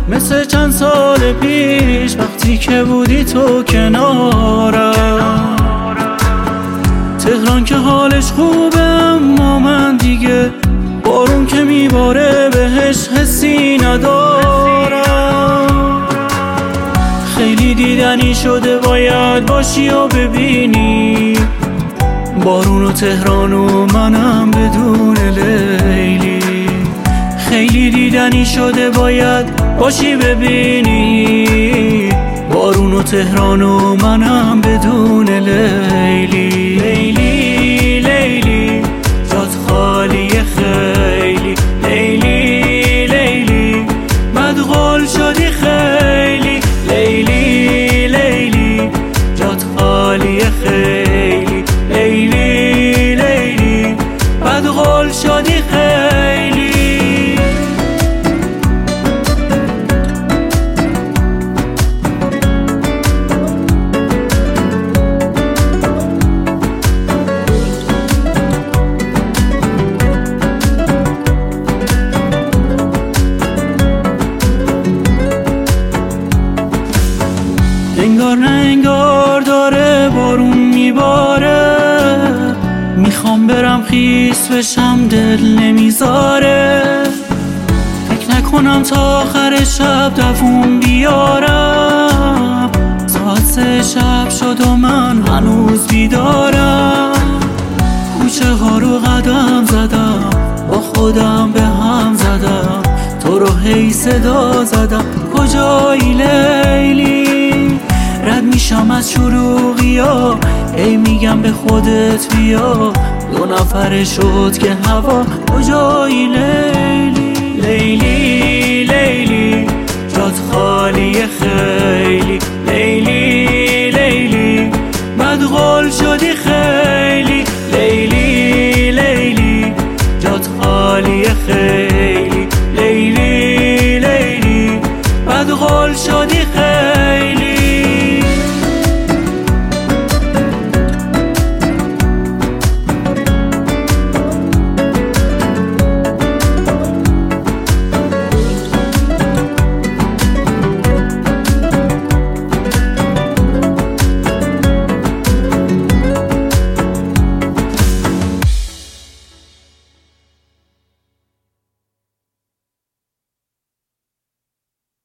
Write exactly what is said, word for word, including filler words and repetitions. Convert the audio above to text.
مثل چند سال پیش وقتی که بودی تو کنارم. تهران که حالش خوبه اما من دیگه بارون که میباره بهش حسی ندارم. خیلی دیدنی شده باید باشی و ببینی بارون و تهران و منم بدون لیلی. خیلی دیدنی شده باید باشی ببینی بارون و تهران و منم بدون لیلی. لیلی لیلی جات خالی خیلی، لیلی لیلی مدغول شدی خیلی، لیلی لیلی جات خالی خیلی، لیلی لیلی مدغول شدی خیلی. انگار نه انگار داره بارون میباره، میخوام برم خیس بشم دل نمیذاره. فکر نکنم تا آخر شب دووم بیارم، ساعت سه شب شد و من هنوز بیدارم. کوچه ها رو قدم زدم با خودم به هم زدم، تو رو هی صدا زدم کجایی لیلی. رد میشم از شروقی ها ای میگم به خودت بیا، دو نفره شد که هوا کجایی لیلی. لیلی لیلی جات خالی خیلی، لیلی لیلی مدغول شدی خیلی، لیلی لیلی جات خالی خیلی، لیلی لیلی مدغول شدی